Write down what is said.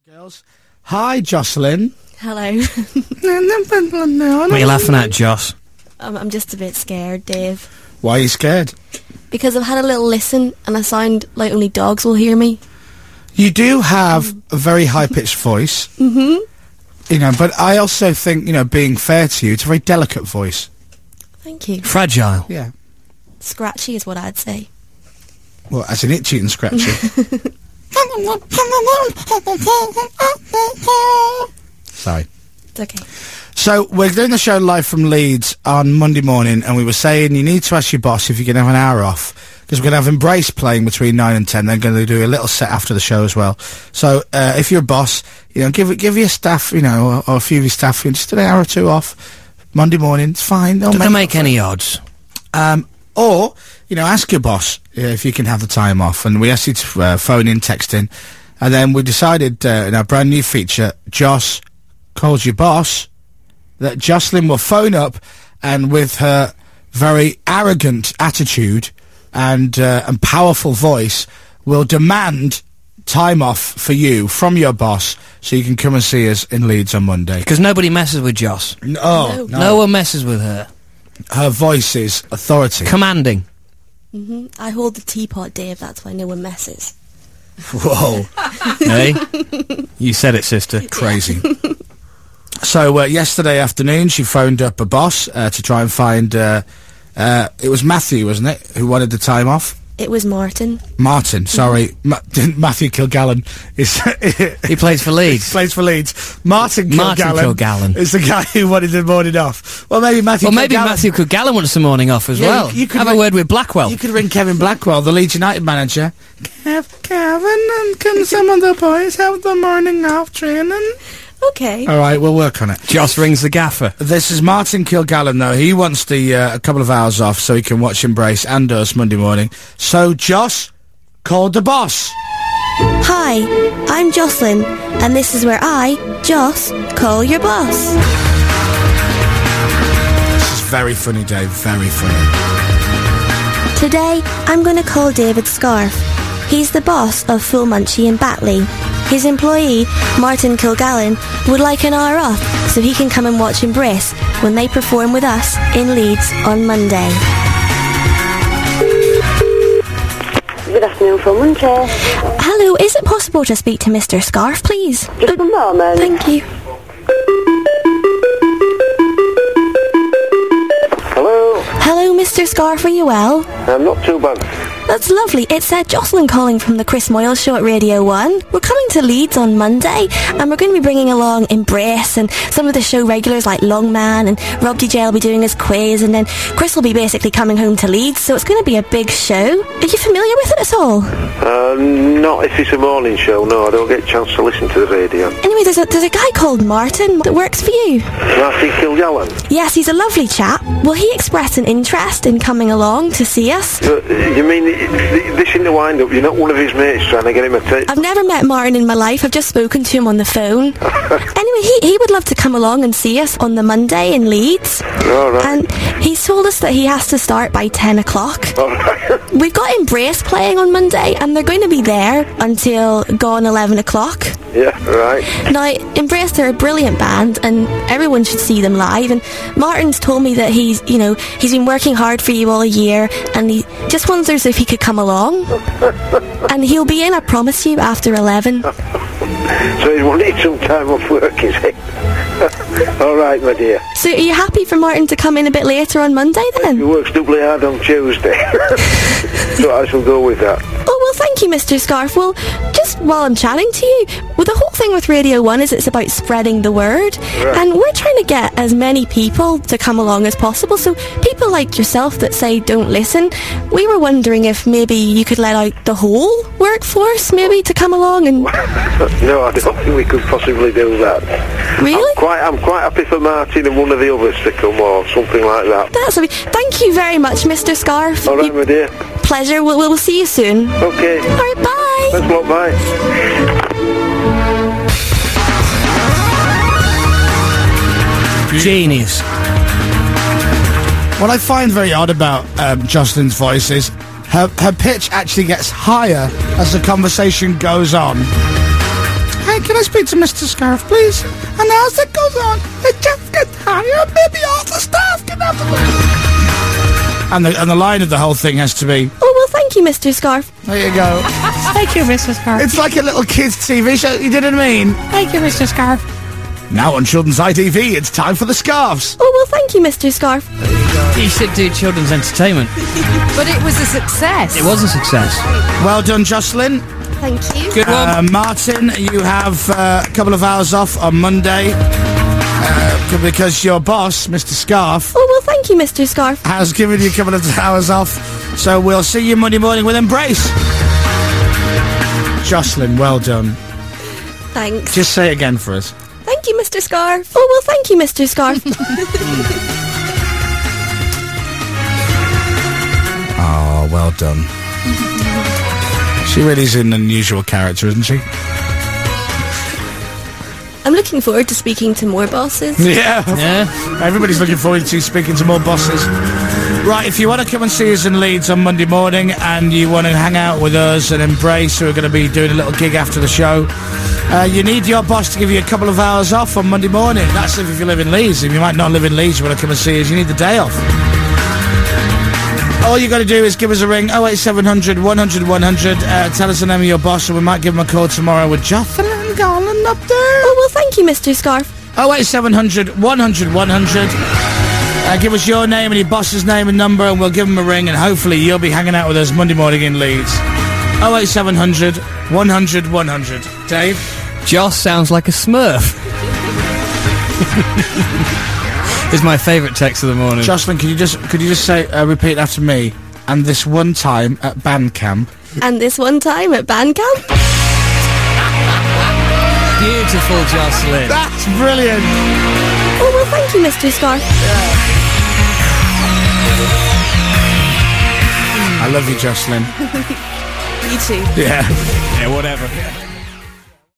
Girls. Hi, Jocelyn. Hello. What are you laughing at, Joss? I'm just a bit scared, Dave. Why are you scared? Because I've had a little listen and I sound like only dogs will hear me. You do have a very high-pitched voice. Mm-hmm. You know, but I also think, you know, being fair to you, it's a very delicate voice. Thank you. Fragile. Yeah. Scratchy is what I'd say. Well, as in itchy and scratchy. Sorry. It's okay. So, we're doing the show live from Leeds on Monday morning, and we were saying you need to ask your boss if you can have an hour off, because we're going to have Embrace playing between 9 and 10. They're going to do a little set after the show as well. So, if you're a boss, you know, give your staff, you know, or a few of your staff, just an hour or two off Monday morning. It's fine. Don't make any odds. Or, you know, ask your boss if you can have the time off. And we asked you to phone in, text in. And then we decided in our brand new feature, Joss Calls Your Boss, that Jocelyn will phone up and with her very arrogant attitude and powerful voice will demand time off for you from your boss so you can come and see us in Leeds on Monday. Because nobody messes with Joss. No. No one messes with her. Her voice is authority. Commanding. Mm-hmm. I hold the teapot, Dave, that's why no one messes. Whoa. Hey? You said it, sister. Crazy. So, yesterday afternoon, she phoned up a boss to try and find... it was Matthew, wasn't it, who wanted the time off? It was Martin. Martin, sorry. Matthew Kilgallen is... He plays for Leeds. Plays for Leeds. Martin Kilgallen is the guy who wanted the morning off. Well, maybe Matthew Kilgallen wants the morning off as well. You could have a word with Blackwell. You could ring Kevin Blackwell, the Leeds United manager. Kevin, and can some of the boys have the morning off training? Okay. All right, we'll work on it. Joss rings the gaffer. This is Martin Kilgallen, though. He wants a couple of hours off so he can watch Embrace and us Monday morning. So, Joss, call the boss. Hi, I'm Jocelyn, and this is where I, Joss, call your boss. This is very funny, Dave. Very funny. Today, I'm going to call David Scarf. He's the boss of Full Munchie in Batley. His employee, Martin Kilgallen, would like an hour off so he can come and watch Embrace when they perform with us in Leeds on Monday. Good afternoon, Full Munchie. Hello, is it possible to speak to Mr. Scarf, please? Just a moment. Thank you. Hello? Hello, Mr. Scarf, are you well? I'm not too bad. That's lovely. It's Jocelyn calling from the Chris Moyle Show at Radio 1. We're coming to Leeds on Monday, and we're going to be bringing along Embrace and some of the show regulars like Longman, and Rob DJ will be doing his quiz, and then Chris will be basically coming home to Leeds, so it's going to be a big show. Are you familiar with it at all? Not if it's a morning show, no. I don't get a chance to listen to the radio. Anyway, there's a guy called Martin that works for you. Martin Kilgallen? Yes, he's a lovely chap. Will he express an interest in coming along to see us? You mean this in the wind-up? You're not one of his mates trying to get him a tip? I've never met Martin in my life. I've just spoken to him on the phone. Anyway, he would love to come along and see us on the Monday in Leeds. All right. And he's told us that he has to start by 10 o'clock. All right. We've got Embrace playing on Monday, and they're going to be there until gone 11 o'clock. Yeah, right. Now, Embrace, they're a brilliant band, and everyone should see them live. And Martin's told me that he's been working hard for you all year, and he just wonders if he could come along. And he'll be in, I promise you, after 11. So he wanted some time off work, is he? All right, my dear. So are you happy for Martin to come in a bit later on Monday, then? He works doubly hard on Tuesday. So I shall go with that. Oh, well, thank you, Mr. Scarf. Well, just while I'm chatting to you, well, the whole thing with Radio 1 is it's about spreading the word. Right. And we're trying to get as many people to come along as possible. So people like yourself that say don't listen, we were wondering if maybe you could let out the whole workforce maybe to come along and... No, I don't think we could possibly do that. Really? I'm quite happy for Martin and one of the others to come or something like that. That's lovely. Thank you very much, Mr. Scarf. All right, my dear. Pleasure. We'll see you soon. Okay. All right, bye. Thanks a lot, bye. Genius. What I find very odd about Jocelyn's voice is her pitch actually gets higher as the conversation goes on. Hi, can I speak to Mr. Scarf, please? And as it goes on, it just gets higher. Maybe all the staff can have the and the line of the whole thing has to be, Oh, well, thank you, Mr. Scarf. there you go. Thank you, Mr. Scarf. It's like a little kids' TV show, you know what I mean? Thank you, Mr. Scarf. Now on Children's ITV, it's time for the scarves. Oh, well, thank you, Mr. Scarf. You should do children's entertainment. But it was a success. It was a success. Well done, Jocelyn. Thank you. Good one. Martin, you have a couple of hours off on Monday because your boss, Mr. Scarf, Oh, well, thank you, Mr. Scarf. has given you a couple of hours off. So we'll see you Monday morning with Embrace. Jocelyn, well done. Thanks. Just say it again for us. Thank you, Mr. Scarf. Oh, well, thank you, Mr. Scarf. Oh, well done. She really is an unusual character, isn't she? I'm looking forward to speaking to more bosses. Yeah. Yeah. Everybody's looking forward to speaking to more bosses. Right, if you want to come and see us in Leeds on Monday morning and you want to hang out with us and Embrace, who are going to be doing a little gig after the show, you need your boss to give you a couple of hours off on Monday morning. That's if you live in Leeds. If you might not live in Leeds, you want to come and see us, you need the day off. All you got to do is give us a ring, 08700 100 100. Tell us the name of your boss and we might give him a call tomorrow with Jocelyn Garland up there. Oh, well, thank you, Mr. Scarf. 08700 100 100. Give us your name and your boss's name and number and we'll give him a ring and hopefully you'll be hanging out with us Monday morning in Leeds. 08700 100 100. Dave? Joss sounds like a Smurf. Is my favourite text of the morning. Jocelyn, could you just say, repeat after me? And this one time at band camp. And this one time at band camp. Beautiful, Jocelyn. That's brilliant. Oh, well, thank you, Mr. Scarf. I love you, Jocelyn. You too. Yeah. Yeah, whatever.